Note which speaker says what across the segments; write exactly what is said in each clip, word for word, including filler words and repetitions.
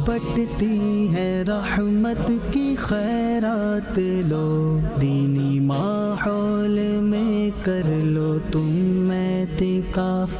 Speaker 1: बटती है रहमत की खैरात लो, दीनी माहौल में कर लो तुम एतिकाफ।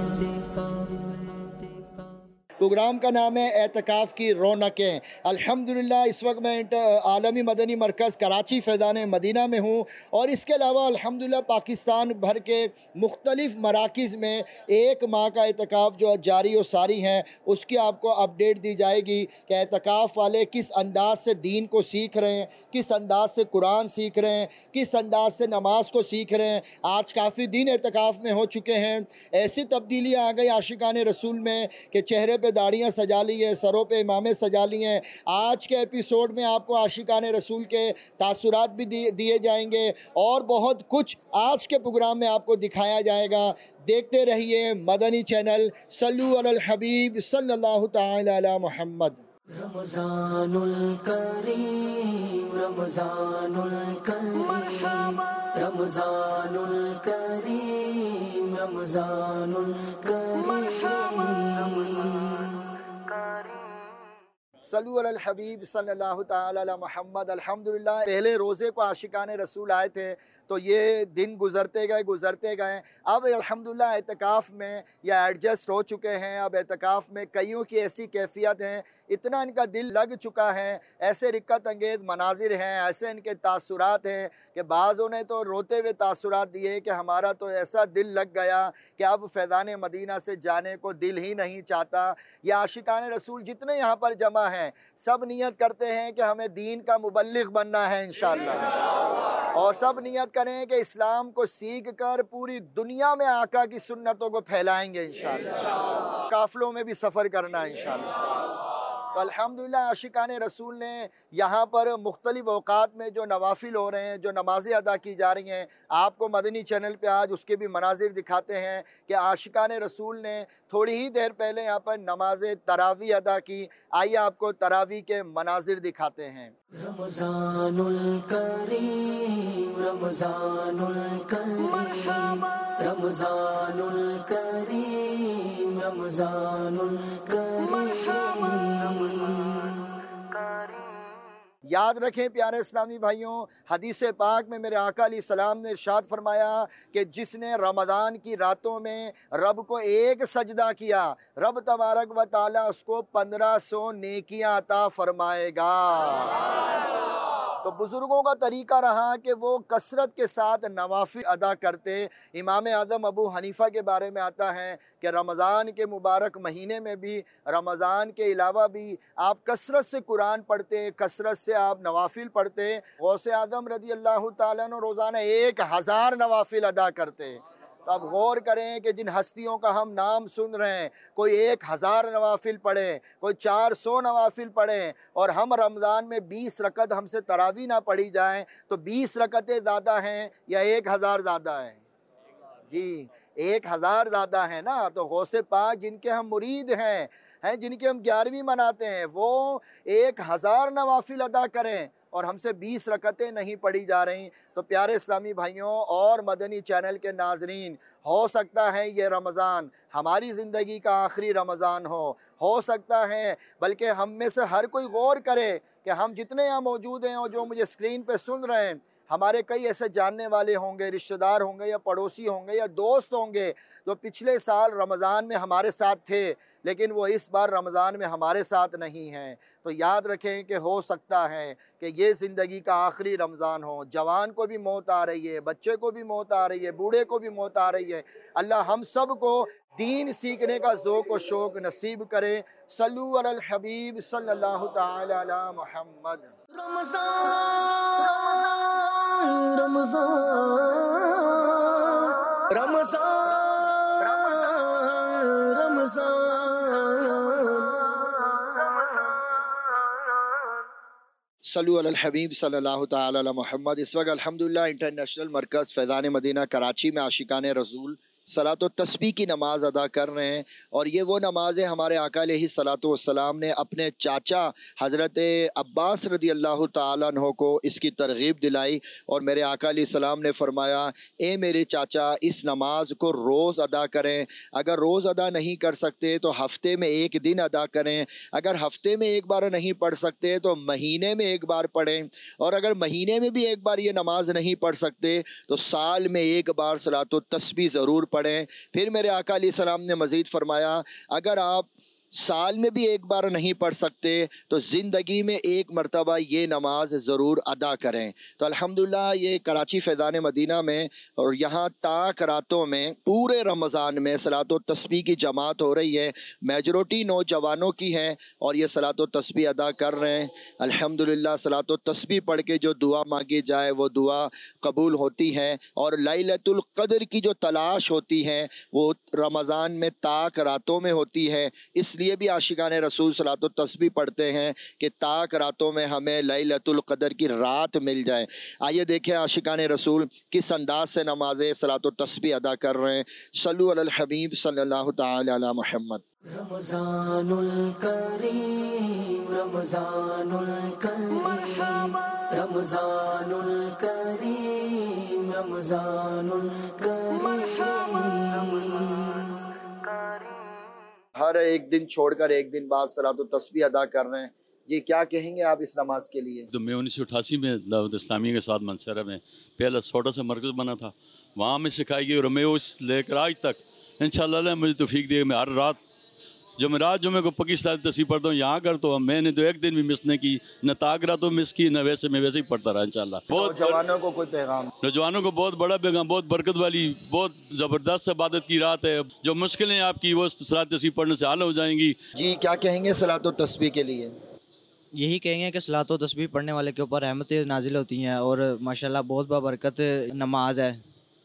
Speaker 2: प्रोग्राम का नाम है एतकाफ़ की रौनकें। अल्हम्दुलिल्लाह इस वक्त मैं आलमी मदनी मरकज़ कराची फैज़ान मदीना में हूँ और इसके अलावा अल्हम्दुलिल्लाह पाकिस्तान भर के मुख्तलिफ़ मराकिज़ में एक माह का एतकाफ़ जो जारी और सारी हैं उसकी आपको अपडेट दी जाएगी कि एतकाफ़ वाले किस अंदाज से दीन को सीख रहे हैं, किस अंदाज से कुरान सीख रहे हैं, किस अंदाज से नमाज को सीख रहे हैं। आज काफ़ी दिन एतकाफ़ में हो चुके हैं, ऐसी तब्दीलियाँ आ गई आशिकाने रसूल में कि चेहरे पे दाढ़ियाँ सजा ली हैं, सरों पे इमामें सजा ली हैं। आज के एपिसोड में आपको आशिकाने रसूल के तासुरात भी दिए जाएंगे और बहुत कुछ आज के प्रोग्राम में आपको दिखाया जाएगा। देखते रहिए मदनी चैनल। सल्लु अलल हबीब सल्लल्लाहु तआला अला मुहम्मद।
Speaker 1: रमज़ानुल करीम रमज़ानुल करीम रमज़ानुल करीम रमज़ानुल करीम।
Speaker 2: सल्लु अलल हबीब सल्लल्लाहु तआला अला मुहम्मद। अल्हम्दुलिल्लाह पहले रोज़े को आशिकाने रसूल आए थे तो ये दिन गुज़रते गए गुज़रते गए अब अल्हम्दुलिल्लाह एतकाफ़ में या एडजस्ट हो चुके हैं। अब एतकाफ़ में कईयों की ऐसी कैफियत हैं, इतना इनका दिल लग चुका है, ऐसे रिक्कत अंगेज़ मनाजिर हैं, ऐसे इनके तासुरात हैं कि बाज़ों ने तो रोते हुए तासुरात दिए कि हमारा तो ऐसा दिल लग गया कि अब फैज़ान मदीना से जाने को दिल ही नहीं चाहता। या आशिकाने रसूल जितने यहाँ पर जमा हैं सब नियत करते हैं कि हमें दीन का मुबल्लिग बनना है इंशाअल्लाह, और सब नियत करें कि इस्लाम को सीख कर पूरी दुनिया में आका की सुन्नतों को फैलाएंगे इंशाअल्लाह, काफ़िलों में भी सफ़र करना है इंशाअल्लाह। तो अल्हम्दुलिल्लाह आशिकाने रसूल ने यहाँ पर मुख्तलिफ़ औक़ात में जो नवाफिल हो रहे हैं, जो नमाज़ें अदा की जा रही हैं, आपको मदनी चैनल पे आज उसके भी मनाजिर दिखाते हैं कि आशिकाने रसूल ने थोड़ी ही देर पहले यहाँ पर नमाज़ तरावी अदा की। आइए आपको तरावी के मनाजिर दिखाते हैं।
Speaker 1: रमज़ानुल करीम रमज़ानुल करीम रमज़ानुल करीम रमज़ानुल करीम।
Speaker 2: याद रखें प्यारे इस्लामी भाइयों, हदीस पाक में मेरे आका अलैहिस्सलाम ने इरशाद फरमाया कि जिसने रमज़ान की रातों में रब को एक सजदा किया, रब तबारक व तआला उसको पंद्रह सौ नेकियां अता फरमाएगा। तो बुज़ुर्गों का तरीक़ा रहा कि वो कसरत के साथ नवाफिल अदा करते। इमाम आज़म अबू हनीफ़ा के बारे में आता है कि रमज़ान के मुबारक महीने में भी, रमज़ान के अलावा भी आप कसरत से कुरान पढ़ते, कसरत से आप नवाफिल पढ़ते। गौसे आज़म रज़ी अल्लाह ताला अन्हु रोज़ाना एक हज़ार नवाफिल अदा करते। तो अब गौर करें कि जिन हस्तियों का हम नाम सुन रहे हैं, कोई एक हज़ार नवाफिल पढ़े, कोई चार सौ नवाफिल पढ़े, और हम रमज़ान में बीस रकत हमसे तरावी ना पढ़ी जाएं तो बीस रकतें ज़्यादा हैं या एक हज़ार ज़्यादा है? जी एक हज़ार ज़्यादा है ना। तो गौसे पाक जिनके हम मुरीद हैं हैं जिनके हम ग्यारहवीं मनाते हैं, वो एक हज़ार नवाफिल अदा करें और हमसे बीस रकतें नहीं पढ़ी जा रही। तो प्यारे इस्लामी भाइयों और मदनी चैनल के नाज़रीन, हो सकता है ये रमज़ान हमारी ज़िंदगी का आखिरी रमज़ान हो हो सकता है, बल्कि हम में से हर कोई गौर करे कि हम जितने यहाँ मौजूद हैं और जो मुझे स्क्रीन पे सुन रहे हैं, हमारे कई ऐसे जानने वाले होंगे, रिश्तेदार होंगे या पड़ोसी होंगे या दोस्त होंगे जो पिछले साल रमज़ान में हमारे साथ थे लेकिन वो इस बार रमज़ान में हमारे साथ नहीं हैं। तो याद रखें कि हो सकता है कि ये ज़िंदगी का आखिरी रमज़ान हो। जवान को भी मौत आ रही है, बच्चे को भी मौत आ रही है, बूढ़े को भी मौत आ रही है। अल्लाह हम सब को दीन सीखने का ज़ौक़ व शौक़ नसीब करे। सल्लु अलल हबीब सल्लल्लाहु तआला अला मुहम्मद।
Speaker 1: रमज़ान रमज़ान रमज़ान रमज़ान।
Speaker 2: सल्लु अलल हबीब सल्लल्लाहु तआला अला मुहम्मद। इस वक्त अल्हम्दुलिल्लाह इंटरनेशनल मरकज़ फैज़ान मदीना कराची में आशिकाने रसूल सलातो तस्बीह की नमाज अदा कर रहे हैं। और ये वो नमाज है हमारे आका अलैहिस्सलातु वस्सलाम ने अपने चाचा हज़रत अब्बास रदी अल्लाह ताला अन्हो को इसकी तरगीब दिलाई और मेरे आका अलैहिस्सलाम ने फरमाया, ए मेरे चाचा, इस नमाज को रोज़ अदा करें। अगर रोज़ अदा नहीं कर सकते तो हफ्ते में एक दिन अदा करें। अगर हफ्ते में एक बार नहीं पढ़ सकते तो महीने में एक बार पढ़ें। और अगर महीने में भी एक बार ये नमाज नहीं पढ़ सकते तो साल में एक बार सलातो तस्बीह ज़रूर पढ़ें। फिर मेरे आका अलैहिस्सलाम ने मज़ीद फरमाया, अगर आप साल में भी एक बार नहीं पढ़ सकते तो ज़िंदगी में एक मरतबा ये नमाज ज़रूर अदा करें। तो अल्हम्दुलिल्लाह ये कराची फैज़ान मदीना में और यहाँ ताक रातों में पूरे रमज़ान में सलातो तस्बीह की जमात हो रही है। मेजॉरिटी नौजवानों की है और ये सलातो तस्बीह अदा कर रहे हैं। अल्हम्दुलिल्लाह सलातो तस्बीह पढ़ के जो दुआ मांगी जाए वो दुआ कबूल होती है। और लैलतुल क़द्र की जो तलाश होती है वो रमज़ान में ताक रातों में होती है। इसलिए ये भी आशिकाने रसूल सलातो तस्बीह पढ़ते हैं कि ताक रातों में हमें लैलतुल क़द्र की रात मिल जाए। आइए देखें आशिकाने रसूल किस अंदाज से नमाज़े सलातो तस्बीह अदा कर रहे हैं। सल्लु अलल हबीब सल्लल्लाहु तआला अला मुहम्मद।
Speaker 1: रमज़ानुल करीम रमज़ानुल करीम रमज़ानुल करीम रमज़ानुल करीम।
Speaker 2: हर एक दिन छोड़कर एक दिन बाद सलातो तस्बीह अदा कर रहे हैं। ये क्या कहेंगे आप इस नमाज के लिए?
Speaker 3: तो मैं उन्नीस सौ अठासी में दावत इस्लामी के साथ मनसरा में पहला छोटा सा मरकज़ बना था, वहाँ में सिखाई गई और मैं उस लेकर आज तक इंशाअल्लाह मुझे तौफीक दी। मैं हर रात जो मैं रात जुमे को पक्की सलात तस्बीह पढ़ता हूँ यहाँ कर, तो मैंने तो एक दिन भी मिस नहीं की, न ताकरा तो मिस की, न वैसे मैं वैसे ही पढ़ता रहा इंशाल्लाह। बहुत
Speaker 2: नौजवानों को कोई पैगाम?
Speaker 3: नौजवानों को बहुत बड़ा पैगाम, बहुत बरकत वाली, बहुत ज़बरदस्त इबादत की रात है। जो मुश्किलें आपकी वो सलात तस्बीह पढ़ने से हल हो जाएंगी।
Speaker 2: जी क्या कहेंगे सलातो तस्बीह के लिए?
Speaker 4: यही कहेंगे कि सलातो तस्बीह पढ़ने वाले के ऊपर रहमतें नाजिल होती हैं और माशाल्लाह बहुत बाबरकत नमाज है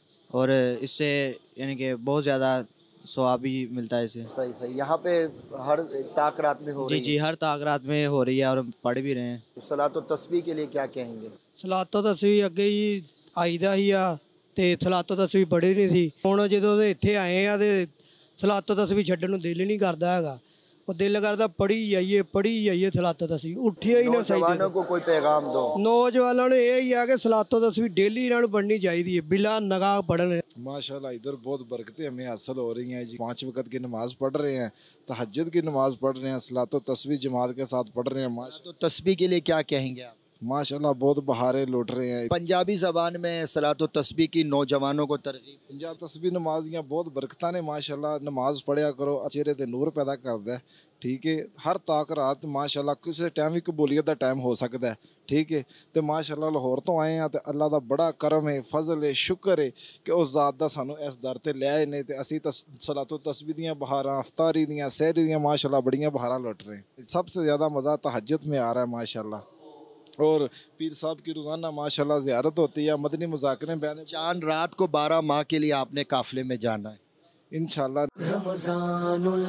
Speaker 4: और इससे यानी कि बहुत ज़्यादा सवाब भी मिलता है इसे।
Speaker 2: सही सही। यहाँ पे हर ताक रात में हो
Speaker 4: जी
Speaker 2: रही
Speaker 4: जी हर ताक रात में हो रही है और हम पढ़ भी रहे हैं।
Speaker 2: है। सलातो तस्बीह के लिए क्या कहेंगे?
Speaker 5: ਸਲਾਤੋ ਤਸਬੀਹ ਅੱਗੇ ਹੀ ਆਈਦਾ ਹੀ ਆ ਤੇ ਸਲਾਤੋ ਤਸਬੀਹ ਪੜ੍ਹੀ ਨਹੀਂ ਸੀ। ਹੁਣ ਜਦੋਂ ਦੇ ਇੱਥੇ ਆਏ ਆ ਤੇ ਸਲਾਤੋ ਤਸਬੀਹ ਛੱਡਣ ਨੂੰ ਦਿਲ ਨਹੀਂ ਕਰਦਾ ਹੈਗਾ। ਉਹ ਦਿਲ ਕਰਦਾ ਪੜ੍ਹੀ ਜਾਈਏ ਪੜ੍ਹੀ ਜਾਈਏ ਸਲਾਤੋ ਤਸਬੀਹ ਉੱਠਿਆ ਹੀ ਨਾ ਸਹੀ।
Speaker 2: नौजवानों को कोई पैगाम दो।
Speaker 5: नौजवानों ने ਇਹ ਹੀ ਆ ਕਿ ਸਲਾਤੋ ਤਸਬੀਹ ਡੇਲੀ ਇਹਨਾਂ ਨੂੰ ਪੜ੍ਹਨੀ ਚਾਹੀਦੀ ਹੈ ਬਿਲਾ ਨਗਾਹ पढ़न।
Speaker 6: माशाल्लाह इधर बहुत बरकतें हमें हासिल हो रही हैं जी। पाँच वक्त की नमाज़ पढ़ रहे हैं, तहज्जुद की नमाज़ पढ़ रहे हैं, सलातो तस्बीह जमात के साथ पढ़ रहे हैं। माशाल्लाह
Speaker 2: तो तस्बीह के लिए क्या कहेंगे आप?
Speaker 6: माशाल्लाह बहुत बहारें लौट रहे हैं।
Speaker 2: पंजाबी ज़बान में सलातो तस्बीह की नौजवानों को तरगीब।
Speaker 6: पंजाब तस्बीह नमाज दियाँ बहुत बरकतां ने माशाल्लाह। नमाज पढ़िया करो, चेहरे ते नूर पैदा करता है। ठीक है, हर ताक रात माशाल्लाह किसी टाइम भी कबूलियत का टाइम हो सकता है। ठीक है, तो माशाल्लाह लाहौर तो आए हैं तो अल्लाह का बड़ा करम है, फजल है, शुक्र है कि उस ज़ात का सानू इस दर ते ले आए ने ते असी तस सलातो तस्बीह दियाँ बहारां, अफ्तारी दियाँ, सहरी दियाँ माशाल्लाह बड़ियाँ बहारां लुट रहे हैं। सबसे ज़्यादा मज़ा तहज्जुद में आ रहा है माशाल्लाह। और पीर साहब की रोज़ाना माशाल्लाह ज़ियारत होती है, मदनी मुज़ाकरे बयान।
Speaker 2: चांद रात को बारह माह के लिए आपने काफिले में जाना है
Speaker 6: इंशाल्लाह।
Speaker 1: रमज़ानुल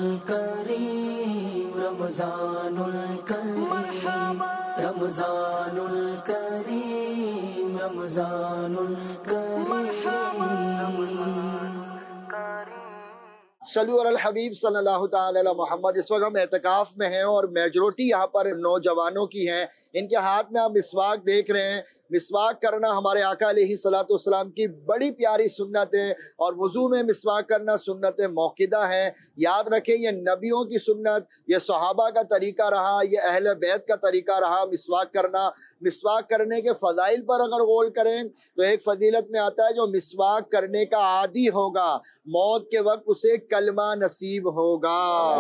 Speaker 1: करीम रमज़ानुल करीम रमज़ानुल करीम रमज़ानुल करीम।
Speaker 2: सल्लु अलल हबीब सल्लल्लाहु तआला अलैहि मोहम्मद। इस वक्त हम एतकाफ़ में हैं और मेजॉरिटी यहाँ पर नौजवानों की है। इनके हाथ में आप मिसवाक देख रहे हैं। मिसवाक करना हमारे आका अलैहिस्सलातु वस्सलाम की बड़ी प्यारी सुन्नत है और वज़ू में मिसवाक करना सुन्नत मौक़िदा है। याद रखें ये नबियों की सुन्नत, ये सहाबा का तरीका रहा, ये अहले बैत का तरीका रहा मिसवाक करना। मिसवाक करने के फ़ज़ाइल पर अगर गौर करें तो एक फ़जीलत में आता है जो मिसवाक करने का आदी होगा मौत के वक्त उसे कलमा नसीब होगा।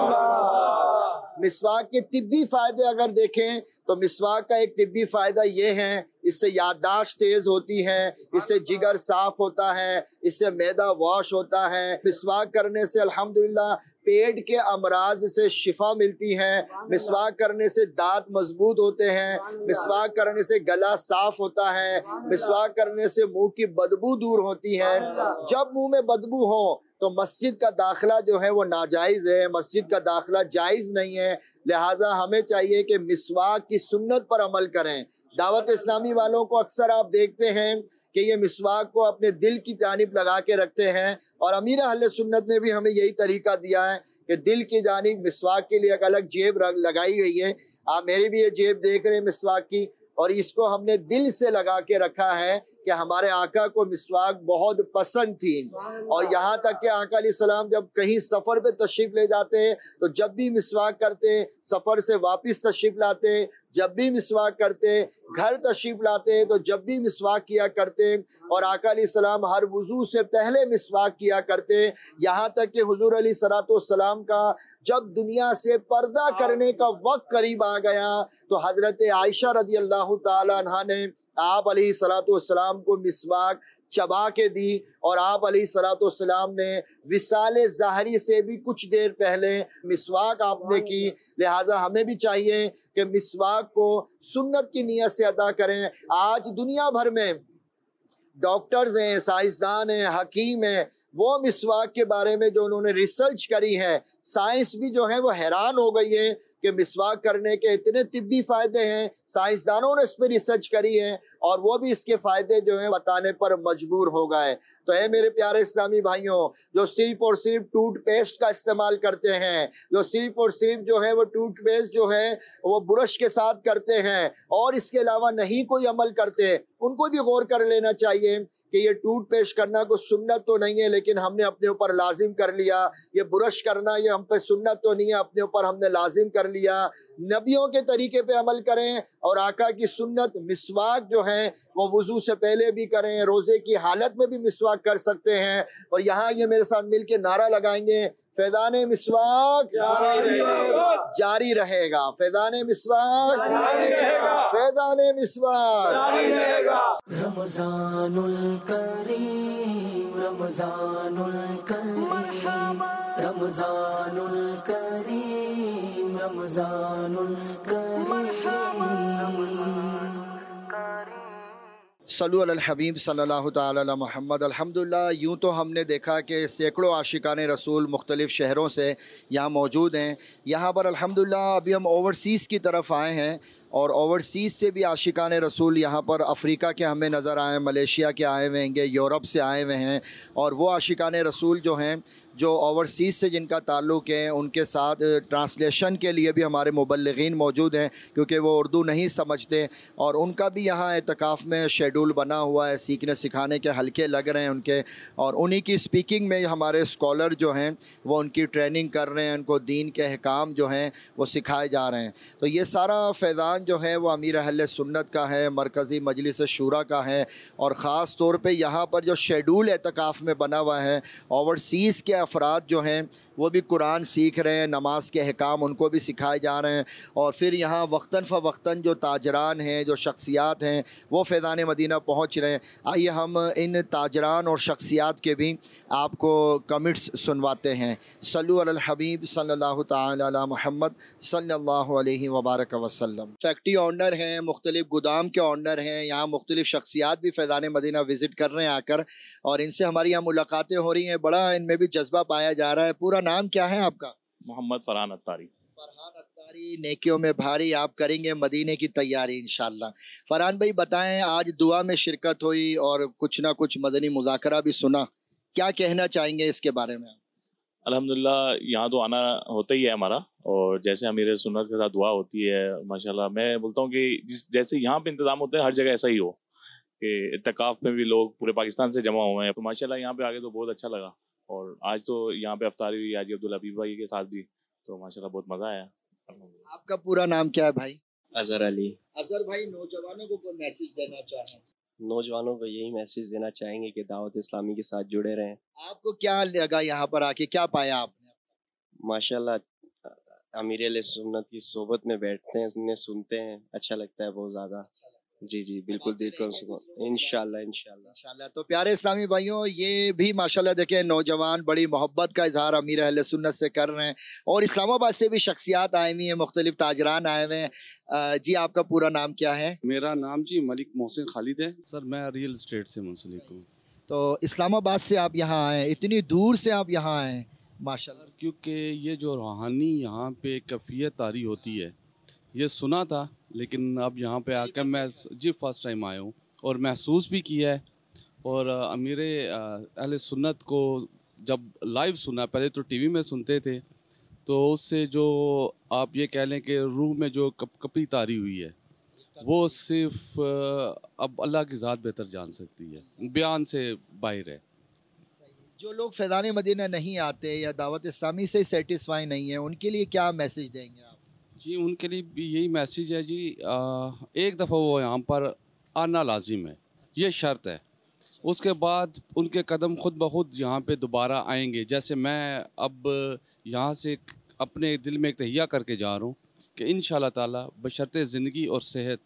Speaker 2: मिसवाक के तिब्बी फ़ायदे अगर देखें तो मिसवाक का एक तिब्बी फ़ायदा ये है, इससे याददाश्त तेज होती है, इससे जिगर साफ होता है, इससे मैदा वॉश होता है। मिसवाक करने से अल्हम्दुलिल्लाह पेट के अमराज से शिफा मिलती है। मिसवाक करने से दांत मजबूत होते हैं। मिसवाक करने से गला साफ होता है। मिसवाक करने से मुंह की बदबू दूर होती है। जब मुंह में बदबू हो तो मस्जिद का दाखिला जो है वो नाजायज़ है, मस्जिद का दाखिला जायज़ नहीं है। लिहाजा हमें चाहिए कि मिसवाक की सुन्नत पर अमल करें। दावत इस्लामी वालों को अक्सर आप देखते हैं कि ये मिसवाक को अपने दिल की जानिब लगा के रखते हैं। और अमीर अहले सुन्नत ने भी हमें यही तरीका दिया है कि दिल की जानिब मिसवाक के लिए एक अलग जेब लगाई गई है। आप मेरी भी ये जेब देख रहे हैं मिसवाक की, और इसको हमने दिल से लगा के रखा है कि हमारे आका को मिसवाक बहुत पसंद थी। और यहाँ तक कि आका अलैहिस्सलाम जब कहीं सफ़र पे तशरीफ़ ले जाते तो जब भी मिसवाक करते, सफ़र से वापस तशरीफ़ लाते जब भी मिसवाक करते, घर तशरीफ़ लाते तो जब भी मिसवाक किया करते, और आका अलैहिस्सलाम हर वुज़ू से पहले मिसवाक किया करते। यहाँ तक कि हुज़ूर अलैहिस्सलाम का जब दुनिया से पर्दा करने का वक्त करीब आ गया तो हज़रत आयशा रज़ी अल्लाह ताला अन्हा ने आप अलैहिस्सलाम को मिसवाक चबा के दी, और आप अलैहिस्सलाम ने विसाले ज़ाहरी से भी कुछ देर पहले मिसवाक आपने की। लिहाजा हमें भी चाहिए कि मिसवाक को सुन्नत की नीयत से अदा करें। आज दुनिया भर में डॉक्टर्स हैं, साइंसदान हैं, हकीम हैं, वो मिसवाक के बारे में जो उन्होंने रिसर्च करी है, साइंस भी जो है वो हैरान हो गई है कि मिसवाक करने के इतने तिब्बी फ़ायदे हैं। साइंसदानों ने इस पर रिसर्च करी है और वो भी इसके फ़ायदे जो हैं बताने पर मजबूर हो गए। तो है मेरे प्यारे इस्लामी भाइयों, जो सिर्फ और सिर्फ टूथपेस्ट का इस्तेमाल करते हैं, जो सिर्फ और सिर्फ जो है वो टूथपेस्ट जो है वो ब्रश के साथ करते हैं और इसके अलावा नहीं कोई अमल करते, उनको भी गौर कर लेना चाहिए कि ये टूथपेस्ट करना कोई सुन्नत तो नहीं है, लेकिन हमने अपने ऊपर लाजिम कर लिया। ये ब्रश करना ये हम पे सुन्नत तो नहीं है, अपने ऊपर हमने लाजिम कर लिया। नबियों के तरीके पे अमल करें और आका की सुन्नत मिसवाक जो है वो वुजू से पहले भी करें, रोज़े की हालत में भी मिसवाक कर सकते हैं। और यहाँ ये मेरे साथ मिल के नारा लगाएंगे, फैज़ाने मिसवाक जारी रहेगा, फैज़ाने मिसवाक, फैज़ाने मिसवाक।
Speaker 1: रमज़ानुल करीम, रमज़ानुल करीम, रमज़ानुल करीम, रमज़ानुल करीम।
Speaker 2: सल्लु अलल हबीब सल्लल्लाहु ताला अला मुहम्मद। अल्हम्दुलिल्लाह, यूँ तो हमने देखा कि सैकड़ों आशिकाने रसूल मुख्तलिफ़ शहरों से यहाँ मौजूद हैं। यहाँ पर अल्हम्दुलिल्लाह अभी हम ओवरसीज़ की तरफ आए हैं और ओवरसीज़ से भी आशिकाने रसूल यहाँ पर अफ़्रीका के हमें नज़र आए, मलेशिया के आए हुए हैं, यूरोप से आए हुए हैं। और वो आशिकाने रसूल जो हैं जो ओवरसीज़ से जिनका ताल्लुक़ है, उनके साथ ट्रांसलेशन के लिए भी हमारे मुबल्लिगीन मौजूद हैं, क्योंकि वो उर्दू नहीं समझते। और उनका भी यहाँ एतकाफ़ में शेड्यूल बना हुआ है, सीखने सिखाने के हल्के लग रहे हैं उनके, और उन्हीं की स्पीकिंग में हमारे स्कॉलर जो हैं वो उनकी ट्रेनिंग कर रहे हैं, उनको दीन के अहकाम जो हैं वो सिखाए जा रहे हैं। तो ये सारा फैज़ान जो है वो अमीर अहले सुन्नत का है, मरकज़ी मजलिस शूरा का है। और ख़ास तौर पे यहाँ पर जो शेड्यूल एतकाफ़ में बना हुआ है, ओवरसीज़ के अफराद जो हैं वो भी कुरान सीख रहे हैं, नमाज के अहकाम उनको भी सिखाए जा रहे हैं। और फिर यहाँ वक्तन फ़वक्तन जो ताजरान हैं, जो शख्सियात हैं, वो फैज़ान मदीना पहुँच रहे हैं। आइए हम इन ताजरान और शख्सियात के भी आपको कमिट्स सुनवाते हैं। सल्लु अलल हबीब सल्लल्लाहु ताला अला मुहम्मद सल्लल्लाहु अलैहि वबारक वसल्लम। फैक्ट्री ऑनर हैं, मुख्तलिफ गोदाम के ऑनर हैं, यहाँ मुख्तलिफ शख्सियात भी फैज़ान मदीना विज़िट कर रहे हैं आकर, और इनसे हमारी यहाँ मुलाकातें हो रही हैं। बड़ा इनमें भी जज्बा पाया जा रहा है। पूरा नाम क्या है आपका?
Speaker 7: मोहम्मद फरहान अत्तारी।
Speaker 2: फरहान अत्तारी, नेकियों में भारी, आप करेंगे मदीने की तैयारी इंशाल्लाह। फरहान भाई बताएं, आज दुआ में शिरकत हुई और कुछ ना कुछ मदनी मुज़ाकरा भी सुना, क्या कहना चाहेंगे इसके बारे में?
Speaker 7: अल्हम्दुलिल्लाह, यहाँ तो आना होता ही है हमारा, और जैसे अमीर सुन्नत के साथ दुआ होती है माशाल्लाह। मैं बोलता हूँ कि जिस जैसे यहाँ पे इंतज़ाम होते हैं हर जगह ऐसा ही हो, कि इत्तेकाफ़ में भी लोग पूरे पाकिस्तान से जमा हुए हैं। तो माशाल्लाह यहाँ पे आके तो बहुत अच्छा लगा, और आज तो यहाँ पे अफ्तारी हुई हाजी अब्दुल हबीब भाई के साथ भी, तो माशाल्लाह बहुत मज़ा आया।
Speaker 2: आपका पूरा नाम क्या है भाई?
Speaker 8: अजहर अली।
Speaker 2: अजहर भाई, नौजवानों को कोई मैसेज देना चाहें?
Speaker 8: नौजवानों को यही मैसेज देना चाहेंगे कि दावत इस्लामी के साथ जुड़े रहें।
Speaker 2: आपको क्या लगा यहाँ पर आके, क्या पाया आपने?
Speaker 8: माशाल्लाह अमीर अहले सुन्नत की सोबत में बैठते हैं, उन्हें सुनते हैं, अच्छा लगता है बहुत ज़्यादा। जी जी बिल्कुल, दिल को सुकून इंशाल्लाह इंशाल्लाह
Speaker 2: इंशाल्लाह। तो प्यारे इस्लामी भाइयों, ये भी माशाल्लाह देखें नौजवान बड़ी मोहब्बत का इजहार अमीर अहले सुन्नत से कर रहे हैं, और इस्लामाबाद से भी शख्सियात आए हुई हैं, मुख्तलिफ ताजरान आए हुए हैं। जी आपका पूरा नाम क्या है?
Speaker 9: मेरा नाम जी मलिक मोहसिन खालिद है सर, मैं रियल एस्टेट से मुंसलिक हूँ।
Speaker 2: तो इस्लामाबाद से आप यहाँ आए, इतनी दूर से आप यहाँ आए माशाल्लाह?
Speaker 9: क्योंकि ये जो रूहानी यहाँ पे कैफियत तारी होती है, ये सुना था, लेकिन अब यहाँ पे आकर मैं जी फर्स्ट टाइम आया हूँ और महसूस भी किया है और अमीर अहले सुन्नत को जब लाइव सुना, पहले तो टीवी में सुनते थे, तो उससे जो आप ये कह लें कि रूह में जो कप कपी तारी हुई है, वो सिर्फ अब अल्लाह की ज़ात बेहतर जान सकती है, बयान से बाहर है।
Speaker 2: जो लोग फैज़ान मदीना नहीं आते या दावत इस्लामी से सेटिस्फाई नहीं है, उनके लिए क्या मैसेज देंगे आप?
Speaker 9: जी, उनके लिए भी यही मैसेज है जी, आ, एक दफ़ा वो यहाँ पर आना लाजिम है, ये शर्त है। उसके बाद उनके कदम खुद ब खुद यहाँ पे दोबारा आएंगे। जैसे मैं अब यहाँ से अपने दिल में एक तहिया करके जा रहा हूँ कि इंशाअल्लाह ताला बशर्ते ज़िंदगी और सेहत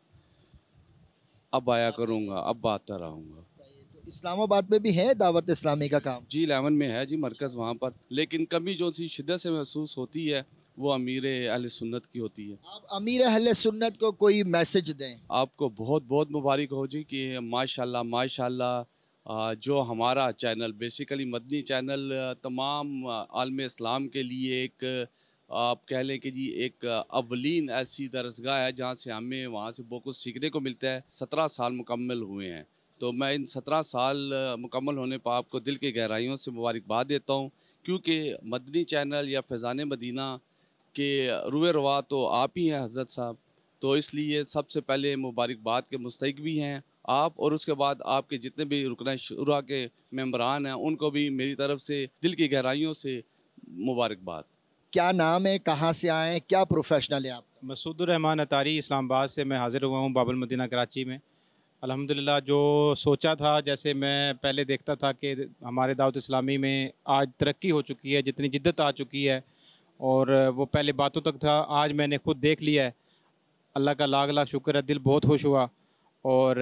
Speaker 9: अब आया करूँगा, अब आता रहूँगा।
Speaker 2: तो इस्लामाबाद में भी है दावत इस्लामी का काम?
Speaker 9: जी, इलेवन में है जी मरकज़ वहाँ पर, लेकिन कमी जो सी शिद्दत से महसूस होती है वो अमीर अहले सुन्नत की होती है।
Speaker 2: आप अमीर अहले सुन्नत को कोई मैसेज दें?
Speaker 9: आपको बहुत बहुत मुबारक हो जी कि माशाल्लाह माशाल्लाह जो हमारा चैनल बेसिकली मदनी चैनल तमाम आलम इस्लाम के लिए एक आप कह लें कि जी एक अवलीन ऐसी दरसगाह है जहाँ से हमें वहाँ से बहुत कुछ सीखने को मिलता है। सत्रह साल मुकम्मल हुए हैं, तो मैं इन सत्रह साल मुकम्मल होने पर आपको दिल की गहराइयों से मुबारकबाद देता हूँ, क्योंकि मदनी चैनल या फैज़ान मदीना के रुए रवा तो आप ही हैं हज़रत साहब, तो इसलिए सबसे पहले मुबारकबाद के मुस्तहिक भी हैं आप, और उसके बाद आपके जितने भी रुकना शुरा के मेंबरान हैं उनको भी मेरी तरफ से दिल की गहराइयों से मुबारकबाद।
Speaker 2: क्या नाम है, कहाँ से आए, क्या प्रोफेशनल है आप?
Speaker 10: मसूदुर रहमान अतारी, इस्लामाबाद से मैं हाज़िर हुआ हूँ बाबुल मदीना कराची में। अल्हम्दुलिल्लाह जो सोचा था, जैसे मैं पहले देखता था कि हमारे दावत इस्लामी में आज तरक्की हो चुकी है, जितनी जिद्दत आ चुकी है, और वो पहले बातों तक था, आज मैंने खुद देख लिया है। अल्लाह का लाख लाख शुक्र है, दिल बहुत खुश हुआ। और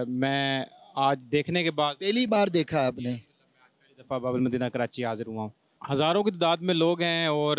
Speaker 10: मैं आज देखने के बाद
Speaker 2: पहली बार देखा है आपने?
Speaker 10: पहली दफ़ा बाबुल मदीना कराची हाज़िर हुआ हूँ। हज़ारों की तादाद में लोग हैं और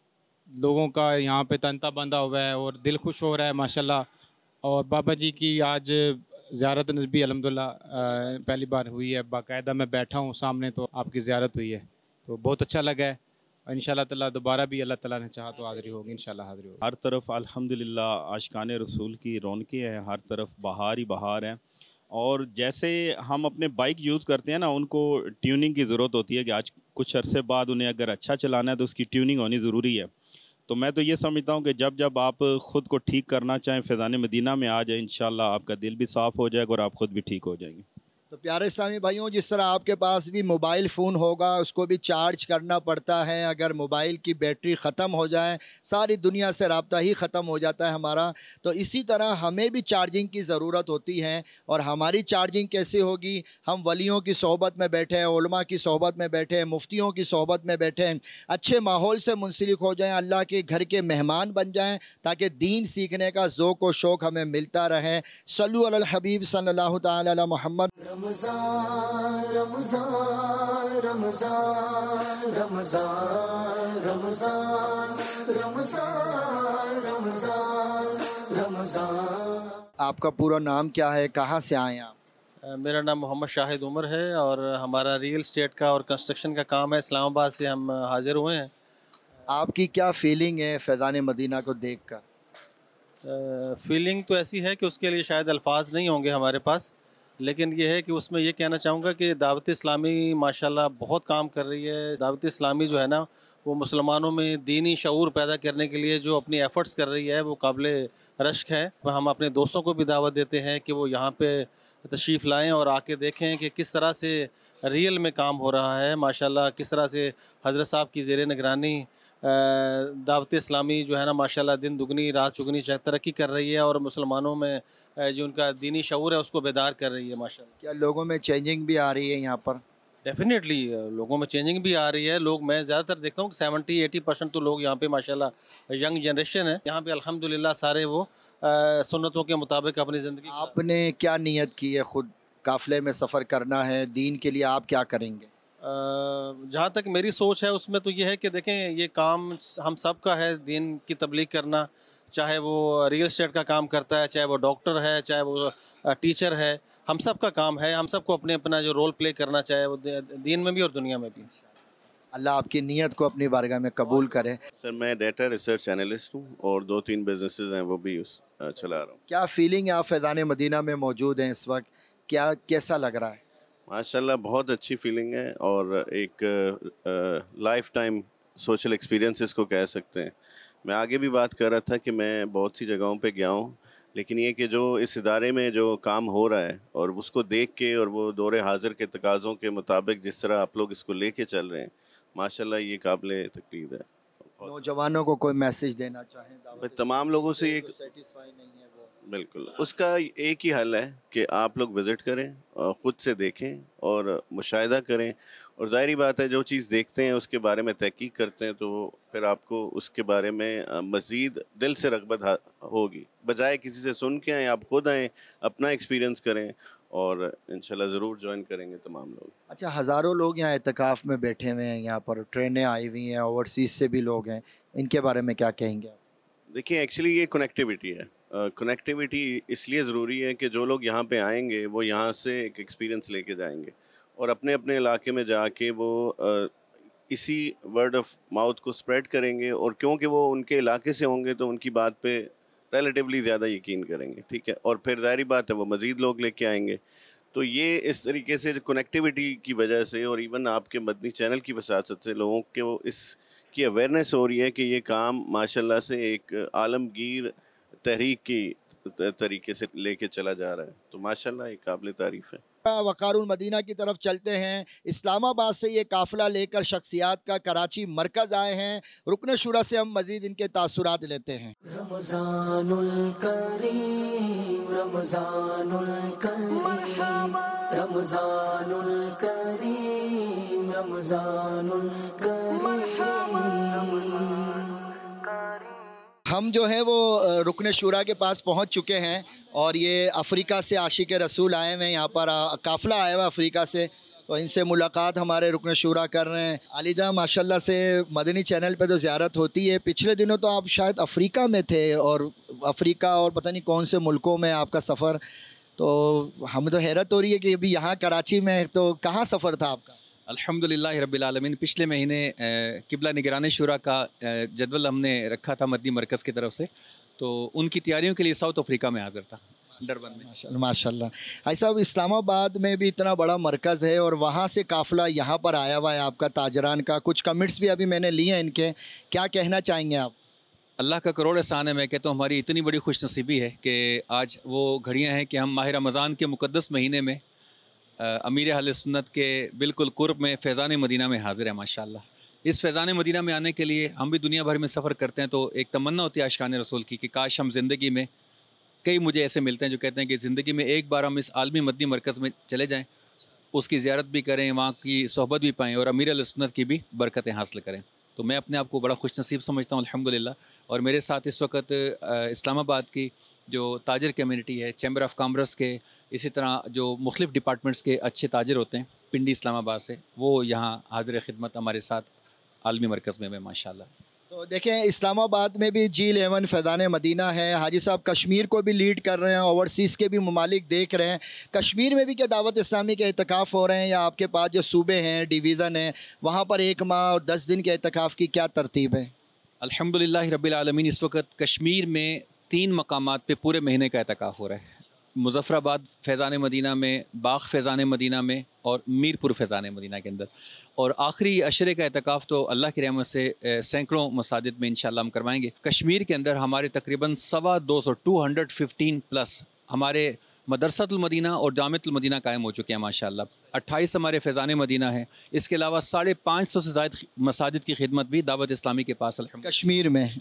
Speaker 10: लोगों का यहाँ पे तंता बंधा हुआ है और दिल खुश हो रहा है माशाल्लाह। और बाबा जी की आज ज़ियारत नज़बी अल्हम्दुलिल्लाह पहली बार हुई है, बाकायदा मैं बैठा हूँ सामने तो आपकी ज़ियारत हुई है, तो बहुत अच्छा लगा है। इंशाल्लाह ताला दोबारा भी अल्लाह ताला ने चाहा तो हाज़िरी होगी, इंशाल्लाह हाज़िरी होगी।
Speaker 11: हर तरफ अल्हम्दुलिल्लाह आशिकाने रसूल की रौनकें हैं, हर तरफ बहार ही बहार है। और जैसे हम अपने बाइक यूज़ करते हैं ना, उनको ट्यूनिंग की ज़रूरत होती है कि आज कुछ अरसे बाद उन्हें अगर अच्छा चलाना है तो उसकी ट्यूनिंग होनी ज़रूरी है। तो मैं तो ये समझता हूँ कि जब जब आप ख़ुद को ठीक करना चाहें फैज़ान मदीना में आ जाए, इंशाल्लाह आपका दिल भी साफ़ हो जाएगा और आप ख़ुद भी ठीक हो जाएंगे।
Speaker 2: तो प्यारे इस्लामी भाइयों, जिस तरह आपके पास भी मोबाइल फ़ोन होगा, उसको भी चार्ज करना पड़ता है। अगर मोबाइल की बैटरी ख़त्म हो जाए, सारी दुनिया से रब्ता ही ख़त्म हो जाता है हमारा। तो इसी तरह हमें भी चार्जिंग की ज़रूरत होती है। और हमारी चार्जिंग कैसे होगी? हम वलियों की सोहबत में बैठे हैं, उलमा की सोहबत में बैठे हैं, मुफ्तियों की सोहबत में बैठे हैं, अच्छे माहौल से मुंसलिक हो जाएँ, अल्लाह के घर के मेहमान बन जाएँ, ताकि दीन सीखने का ज़ौक़ व शौक़ हमें मिलता रहे। सल्लु अलल हबीब सल्लल्लाहु तआला अला मुहम्मद।
Speaker 1: रमज़ान रमज़ान रमज़ान रमज़ान रमज़ान रमज़ान रमज़ान रमज़ान।
Speaker 2: आपका पूरा नाम क्या है, कहाँ से आए आप?
Speaker 12: मेरा नाम मोहम्मद शाहिद उमर है और हमारा रियल स्टेट का और कंस्ट्रक्शन का काम है। इस्लामाबाद से हम हाज़िर हुए हैं।
Speaker 2: आपकी क्या फीलिंग है फैज़ान मदीना को देखकर?
Speaker 12: फीलिंग तो ऐसी है कि उसके लिए शायद अल्फाज नहीं होंगे हमारे पास, लेकिन ये है कि उसमें ये कहना चाहूँगा कि दावत इस्लामी माशाल्लाह बहुत काम कर रही है। दावत इस्लामी जो है ना, वो मुसलमानों में दीनी शऊर पैदा करने के लिए जो अपनी एफ़र्ट्स कर रही है वो काबिल रश्क है। हम अपने दोस्तों को भी दावत देते हैं कि वो यहाँ पे तशरीफ़ लाएँ और आके देखें कि किस तरह से रियल में काम हो रहा है माशाल्लाह, किस तरह से हज़रत साहब की ज़ेर निगरानी दावत इस्लामी जो है ना माशाल्लाह दिन दुगनी रात चुगनी तरक्की कर रही है और मुसलमानों में जो उनका दीनी शऊर है उसको बेदार कर रही है माशाल्लाह।
Speaker 2: क्या लोगों में चेंजिंग भी आ रही है यहाँ पर?
Speaker 12: डेफिनेटली लोगों में चेंजिंग भी आ रही है। लोग, मैं ज़्यादातर देखता हूँ कि सेवेंटी एटी परसेंट तो लोग यहाँ पे माशाल्लाह यंग जनरेशन है यहाँ पे अल्हम्दुलिल्लाह, सारे वो आ, सुन्नतों के मुताबिक अपनी ज़िंदगी।
Speaker 2: आपने क्या नियत की है? खुद काफ़िले में सफ़र करना है, दीन के लिए आप क्या करेंगे?
Speaker 12: जहाँ तक मेरी सोच है उसमें तो ये है कि देखें, ये काम हम सब का है, दीन की तबलीग करना। चाहे वो रियल स्टेट का काम करता है, चाहे वो डॉक्टर है, चाहे वो टीचर है, हम सब का काम है। हम सबको अपने अपना जो रोल प्ले करना चाहे वो दीन में भी और दुनिया में भी।
Speaker 2: अल्लाह आपकी नीयत को अपनी बारगाह में कबूल करे।
Speaker 13: सर मैं डेटा रिसर्च एनालिस्ट हूँ और दो तीन बिजनेसेस हैं वो भी उस चला रहा हूँ।
Speaker 2: क्या फीलिंग है? आप फैज़ान मदीना में मौजूद हैं इस वक्त, क्या कैसा लग रहा है?
Speaker 13: माशाल्लाह बहुत अच्छी फीलिंग है और एक लाइफ टाइम सोशल एक्सपीरियंस इसको कह सकते हैं। मैं आगे भी बात कर रहा था कि मैं बहुत सी जगहों पे गया हूँ, लेकिन ये कि जो इस इदारे में जो काम हो रहा है और उसको देख के और वो दौरे हाजिर के तकाज़ों के मुताबिक जिस तरह आप लोग इसको लेके चल रहे हैं, माशाल्लाह ये काबिल तकरीर है।
Speaker 2: नौजवानों को कोई मैसेज देना चाहें?
Speaker 13: मैं तमाम लोगों से एक
Speaker 2: सेटिस्फाई नहीं है वो।
Speaker 13: बिल्कुल, उसका एक ही हल है कि आप लोग विज़िट करें और ख़ुद से देखें और मुशाहिदा करें, और ज़ाहिरी बात है जो चीज़ देखते हैं उसके बारे में तहकीक करते हैं तो फिर आपको उसके बारे में मज़ीद दिल से रग़बत होगी, बजाय किसी से सुन के आएँ, आप खुद आएँ, अपना एक्सपीरियंस करें और इंशाल्लाह ज़रूर ज्वाइन करेंगे तमाम लोग।
Speaker 2: अच्छा, हज़ारों लोग यहाँ एतकाफ़ में बैठे हुए हैं, यहाँ पर ट्रेनें आई हुई हैं, ओवरसीज़ से भी लोग हैं, इनके बारे में क्या कहेंगे आप?
Speaker 13: देखिए एक्चुअली ये कनेक्टिविटी है। कनेक्टिविटी uh, इसलिए ज़रूरी है कि जो लोग यहाँ पे आएंगे वो यहाँ से एक एक्सपीरियंस लेके जाएंगे और अपने अपने इलाके में जाके वो uh, इसी वर्ड ऑफ माउथ को स्प्रेड करेंगे, और क्योंकि वो उनके इलाके से होंगे तो उनकी बात पे रिलेटिवली ज़्यादा यकीन करेंगे, ठीक है, और फिर ज़ाहिर बात है वो मज़ीद लोग लेके आएंगे। तो ये इस तरीके से कनेक्टिविटी की वजह से और इवन आपके मदनी चैनल की वसासत से लोगों के वो इसकी अवेयरनेस हो रही है कि ये काम माशाल्लाह से एक आलमगीर तहरीक की तरीके से लेके चला जा रहा है, तो माशाल्लाह एक काबिल तारीफ़ है।
Speaker 2: वक़ारुल मदीना की तरफ चलते हैं। इस्लामाबाद से ये काफ़िला लेकर शख्सियात का कराची मरकज़ आए हैं। रुकन शुरा से हम मज़ीद इनके तासुरात लेते हैं।
Speaker 1: रमज़ानुल करीम रमज़ानुल करीम रमज़ानुल करीम रमज़ानुल करीम।
Speaker 2: हम जो है वो रुकन शुरा के पास पहुंच चुके हैं और ये अफ्रीका से आशिक रसूल आए हुए हैं, यहाँ पर काफ़िला आया हुआ अफ्रीका से, तो इनसे मुलाकात हमारे रुकन शुरा कर रहे हैं। अली जहाँ माशाल्लाह से मदनी चैनल पे तो ज़ियारत होती है, पिछले दिनों तो आप शायद अफ्रीका में थे और अफ्रीका और पता नहीं कौन से मुल्कों में आपका सफ़र, तो हमें तो हैरत हो रही है कि अभी यहाँ कराची में, तो कहाँ सफ़र था आपका?
Speaker 14: अल्हम्दुलिल्लाह रब्बिल आलमीन। पिछले महीने किबला निगरान शुरा का जदवल हमने रखा था मदनी मरकज़ की तरफ से, तो उनकी तैयारियों के लिए साउथ अफ्रीका में हाज़िर था, डरबन में।
Speaker 2: माशाल्लाह माशाल्लाह। भाई साहब, इस्लामाबाद में भी इतना बड़ा मरकज़ है और वहाँ से काफ़िला यहाँ पर आया हुआ है आपका ताजरान का, कुछ कमेंट्स भी अभी मैंने लिए हैं इनके, क्या कहना चाहेंगे आप?
Speaker 14: अल्लाह का करोड़ एहसान है। मैं कहता हूँ हमारी इतनी बड़ी खुशनसीबी है कि आज वो घड़ियाँ हैं कि हम माह रमज़ान के मुक़द्दस महीने में अमीर अहले सुन्नत के बिल्कुल कुर्ब में फ़ैज़ान मदीना में हाज़िर है माशाल्लाह। इस फ़ैज़ान मदीना में आने के लिए हम भी दुनिया भर में सफ़र करते हैं, तो एक तमन्ना होती है आशिकान रसूल की कि काश हम ज़िंदगी में, कई मुझे ऐसे मिलते हैं जो कहते हैं कि ज़िंदगी में एक बार हम इस आलमी मदनी मरकज़ में चले जाएँ, उसकी ज़ियारत भी करें, वहाँ की सोहबत भी पाएँ और अमीर अहले सुन्नत की भी बरकतें हासिल करें। तो मैं अपने आप को बड़ा खुशनसीब समझता हूँ अल्हम्दुलिल्लाह। और मेरे साथ इस वक्त इस्लामाबाद की जो ताजर कम्यूनिटी है, चैम्बर ऑफ कॉमर्स के, इसी तरह जो मुख्तलिफ़ डिपार्टमेंट्स के अच्छे ताजर होते हैं पिंडी इस्लामाबाद से, वो यहाँ हाज़िर खिदमत हमारे साथ आलमी मरकज़ में है माशाल्लाह।
Speaker 2: तो देखें, इस्लामाबाद में भी जी इलेवन फ़ैज़ान मदीना है। हाजी साहब कश्मीर को भी लीड कर रहे हैं, ओवरसीज़ के भी ममालिक देख रहे हैं। कश्मीर में भी क्या दावत इस्लामी के एतकाफ़ हो रहे हैं, या आपके पास जो सूबे हैं, डिवीज़न है, वहाँ पर एक माह और दस दिन के एतकाफ़ की क्या तरतीब है?
Speaker 14: अल्हम्दुलिल्लाह रब्बिल आलमीन। इस वक्त कश्मीर में तीन मकामात पे पूरे महीने का एतकाफ़ हो रहा है। मुज़फ़्फ़राबाद फ़ैज़ान मदीना में, बाग़ फ़ैज़ान मदीना में और मीरपुर फ़ैज़ान मदीना के अंदर। और आखिरी अशरे का एतकाफ़ तो अल्लाह की रहमत से सैकड़ों मसाजिद में इंशाअल्लाह हम करवाएंगे। कश्मीर के अंदर हमारे तकरीबन सवा दो सौ टू हंड्रेड फिफ्टीन प्लस हमारे मदरसतुल मदीना और जामिअतुल मदीना कायम हो चुके हैं माशाअल्लाह। अट्ठाईस हमारे फ़ैज़ान मदीना है। इसके अलावा साढ़े पाँच सौ से ज़ायद मसाजिद की खिदमत भी दावत इस्लामी के पास अल्हम्दुलिल्लाह
Speaker 2: कश्मीर में।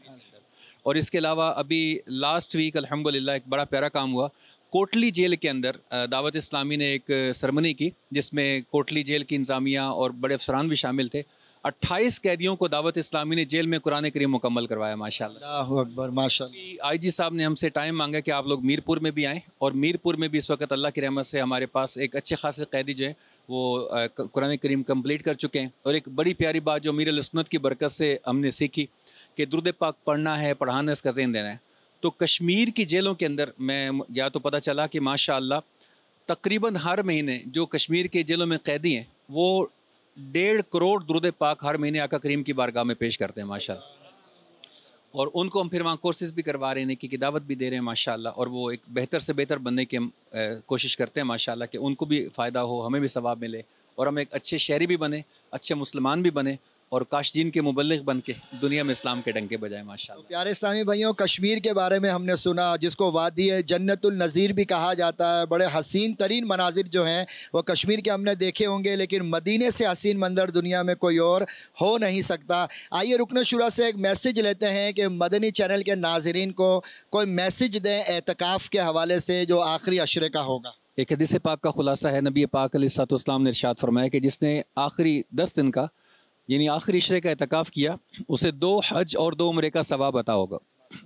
Speaker 14: और इसके अलावा अभी लास्ट वीक अल्हम्दुलिल्लाह एक बड़ा प्यारा काम हुआ। कोटली जेल के अंदर दावत इस्लामी ने एक सरमनी की, जिसमें कोटली जेल की इंतज़ामिया और बड़े अफसरान भी शामिल थे। अट्ठाईस कैदियों को दावत इस्लामी ने जेल में कुरान करीम मुकम्मल करवाया माशाअल्लाह।
Speaker 2: अल्लाहु अकबर माशाअल्लाह।
Speaker 14: आई जी साहब ने हमसे टाइम मांगा कि आप लोग मीरपुर में भी आएँ, और मीरपुर में भी इस वक्त अल्लाह की रहमत से हमारे पास एक अच्छे खासे कैदी जो है वो कुरान करीम कंप्लीट कर चुके हैं। और एक बड़ी प्यारी बात जो अमीर अहले-सुन्नत की बरकत से हमने सीखी कि दुरूद पाक पढ़ना है, पढ़ाना, इसका ज़हन देना है। तो कश्मीर की जेलों के अंदर मैं या तो पता चला कि माशाअल्लाह तकरीबन हर महीने जो कश्मीर के जेलों में कैदी हैं वो डेढ़ करोड़ दुरूद पाक हर महीने आका करीम की बारगाह में पेश करते हैं माशाअल्लाह। और उनको हम फिर वहाँ कोर्सेज़ भी करवा रहे हैं, नेकी की दावत भी दे रहे हैं माशाल्लाह, और वो एक बेहतर से बेहतर बनने की हम कोशिश करते हैं माशाल्लाह कि उनको भी फ़ायदा हो, हमें भी सवाब मिले और हम एक अच्छे शहरी भी बने, अच्छे मुसलमान भी बने और काशदीन के मुबल्लिग बन के दुनिया में इस्लाम के डंके बजाए माशाल्लाह।
Speaker 2: तो प्यारे इस्लामी भाइयों, कश्मीर के बारे में हमने सुना, जिसको वादी जन्नतुल नज़ीर भी कहा जाता है। बड़े हसीन तरीन मनाजिर जो हैं वो कश्मीर के हमने देखे होंगे, लेकिन मदीने से हसीन मंजर दुनिया में कोई और हो नहीं सकता। आइए रुकन शुरा से एक मैसेज लेते हैं कि मदनी चैनल के नाजरीन को कोई मैसेज दें एतकाफ़ के हवाले से जो आखिरी अशरे का होगा।
Speaker 14: एक हदीस पाक का खुलासा है, नबी पाक अलैहिस्सलाम ने इरशाद फरमाया कि जिसने आखिरी दस दिन का यानी आखिरी इशरे का एतकाफ़ किया उसे दो हज और दो उम्रे का सवाब अता होगा।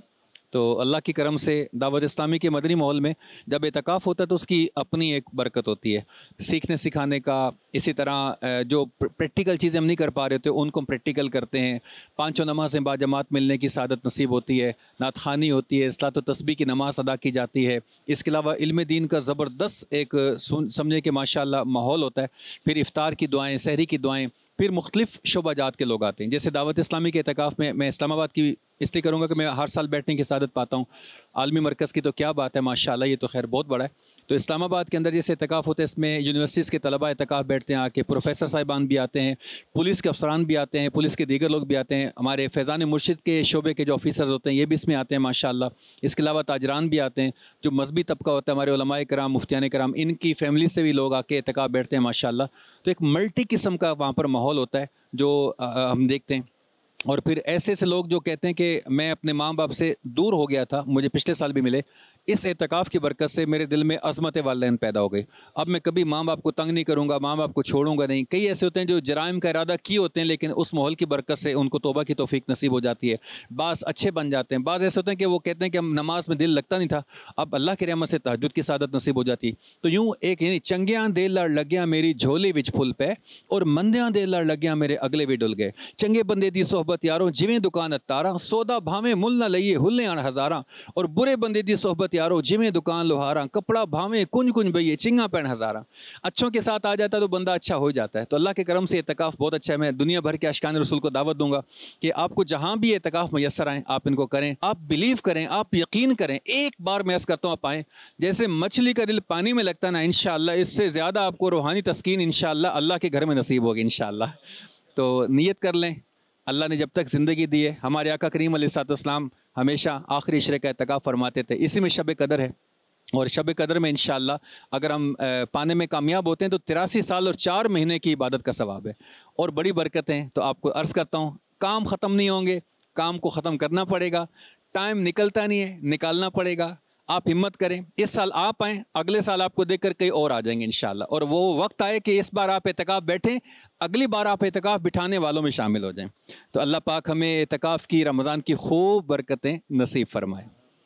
Speaker 14: तो अल्लाह की करम से दावत इस्लामी के मदनी माहौल में जब एतकाफ़ होता है तो उसकी अपनी एक बरकत होती है, सीखने सिखाने का। इसी तरह जो प्रैक्टिकल चीज़ें हम नहीं कर पा रहे थे उनको हम प्रैक्टिकल करते हैं। पाँचों नमाज़ें बाजमात मिलने की सादत नसीब होती है, नात ख़ानी होती है, सलात व तस्बीह की नमाज़ अदा की जाती है। इसके अलावा इल्म दीन का ज़बरदस्त एक समझे कि माशाअल्लाह माहौल होता है। फिर इफ़्तार की दुआएँ, सहरी की दुआएँ, फिर मुख्तलिफ़ शोबाजात के लोग आते हैं। जैसे दावत इस्लामी के एतकाफ़ में मैं इस्लामाबाद की इसलिए करूँगा कि मैं हर साल बैठने की सादत पाता हूँ। आलमी मरकज़ की तो क्या बात है माशाअल्लाह, ये तो खैर बहुत बड़ा है। तो इस्लामाबाद के अंदर जैसे एतकाफ़ होता है, इसमें यूनिवर्सिटीज़ के तलबा एतकाफ़ बैठते हैं आके, प्रोफेसर साहिबान भी आते हैं, पुलिस के अफसरान भी आते हैं, पुलिस के दीगर लोग भी आते हैं, हमारे फैज़ान मुर्शिद के शोबे के जो ऑफिसर्स होते हैं ये भी इसमें आते हैं माशाअल्लाह। इसके अलावा ताजरान भी आते हैं, जो मजहबी तबका होता है, हमारे उलमाए कराम, मुफ्तियान कराम, इनकी फैमिली से भी लोग आके एतकाफ़ बैठते हैं माशाअल्लाह। तो एक मल्टी किस्म का वहाँ पर माहौल होता है जो आ, हम देखते हैं। और फिर ऐसे ऐसे लोग जो कहते हैं कि मैं अपने माँ बाप से दूर हो गया था, मुझे पिछले साल भी मिले, इस एतकाफ़ की बरकत से मेरे दिल में अज़मत वालिदैन पैदा हो गई। अब मैं कभी माँ बाप को तंग नहीं करूँगा, माँ बाप को छोड़ूंगा नहीं। कई ऐसे होते हैं जो जराइम का इरादा किए होते हैं, लेकिन उस माहौल की बरकत से उनको तौबा की तौफीक नसीब हो जाती है, बाज़ अच्छे बन जाते हैं। बाज़ ऐसे होते हैं कि वो कहते हैं कि हम नमाज में दिल लगता नहीं था, अब अल्लाह की रहमत से तहज्जुद की सादत नसीब हो जाती है। तो यूँ एक यानी चंगियाँ दे लड़ लग्या मेरी झोली विच फुल पे और मंदियाँ दे लड़ लग्या मेरे अगले भी डुल गए। चंगे बंदे दी सोहबत यारों जिवें दुकान अतारा, सौदा भावें मुल ना लइए हुल्ले आन हज़ारा। और बुरे बंदे दी सोहबत यारों जिवें दुकान लोहारा, कपड़ा भावें कुंज कुंज बइए चिंगा पैन हज़ारा। अच्छों के साथ आ जाता है तो बंदा अच्छा हो जाता है। तो अल्लाह के करम से एतकाफ़ बहुत अच्छा है। मैं दुनिया भर के आशिकान रसूल को दावत दूंगा कि आपको जहाँ भी एतकाफ़ मैसर आए आप इनको करें, आप बिलीव करें, आप यकीन करें। एक बार मैं अर्ज़ करता हूँ आप आएँ, जैसे मछली का दिल पानी में लगता है ना, इंशाअल्लाह इससे ज़्यादा आपको रूहानी तस्कीन इंशाअल्लाह अल्लाह के घर में नसीब होगी इंशाअल्लाह। तो नियत कर लें, अल्लाह ने जब तक ज़िंदगी दी है, हमारे आका करीम अलैहिस्सलाम हमेशा आखिरी इशरे का एतकाफ़ फरमाते थे। इसी में शब कदर है और शब कदर में इंशाअल्लाह अगर हम पाने में कामयाब होते हैं तो तिरासी साल और चार महीने की इबादत का सवाब है और बड़ी बरकतें हैं। तो आपको अर्ज़ करता हूँ, काम ख़त्म नहीं होंगे, काम को ख़त्म करना पड़ेगा, टाइम निकलता नहीं है, निकालना पड़ेगा। आप हिम्मत करें, इस साल आप आएँ, अगले साल आपको देखकर कई और आ जाएंगे इंशाअल्लाह। और वो वक्त आए कि इस बार आप एतकाफ़ बैठें, अगली बार आप एतकाफ़ बिठाने वालों में शामिल हो जाएं। तो अल्लाह पाक हमें एतकाफ़ की, रमज़ान की खूब बरकतें नसीब फरमाए।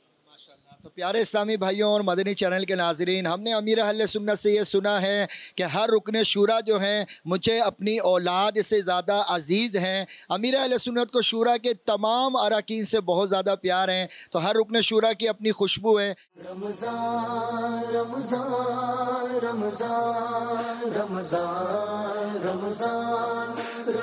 Speaker 2: तो प्यारे इस्लामी भाइयों और मदनी चैनल के नाज़रीन, हमने अमीर अहले सुन्नत से ये सुना है कि हर रुकन शूरा जो हैं मुझे अपनी औलाद से ज़्यादा अज़ीज़ हैं। अमीर अहले सुन्नत को शूरा के तमाम अरकान से बहुत ज़्यादा प्यार हैं। तो हर रुकन शूरा की अपनी खुशबू है।
Speaker 1: रमज़ान रमज़ान रमज़ान रमज़ान रमज़ान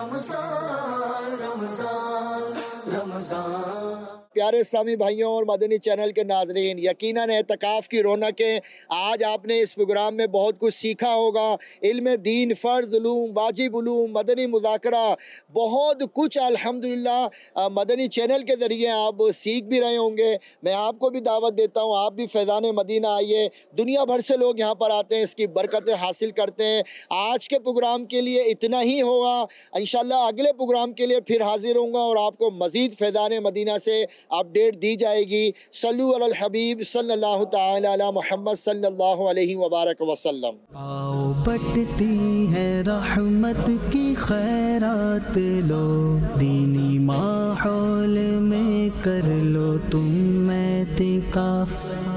Speaker 1: रमज़ान रमज़ान रमज़ान।
Speaker 2: प्यारे इस्लामी भाइयों और मदनी चैनल के नाजरीन, यकीनन एतकाफ़ की रौनकें आज आपने इस प्रोग्राम में बहुत कुछ सीखा होगा। इल्म दीन, फ़र्ज़ उलूम, वाजिब उलूम, मदनी मुज़ाकरा, बहुत कुछ अल्हम्दुलिल्लाह मदनी चैनल के ज़रिए आप सीख भी रहे होंगे। मैं आपको भी दावत देता हूँ, आप भी फैज़ान मदीना आइए। दुनिया भर से लोग यहाँ पर आते हैं, इसकी बरकतें हासिल करते हैं। आज के प्रोग्राम के लिए इतना ही होगा। इंशाअल्लाह अगले प्रोग्राम के लिए फिर हाजिर होऊंगा और आपको मज़ीद फैज़ान मदीना से अपडेट दी जाएगी। सल्लु अलल हबीब सल्लल्लाहु तआला अला मुहम्मद सल्लल्लाहु अलैहि वबारक वसल्लम।
Speaker 15: आओ बटती है रहमत की खैरात लो, दीनी माहौल में कर लो तुम एतिकाफ।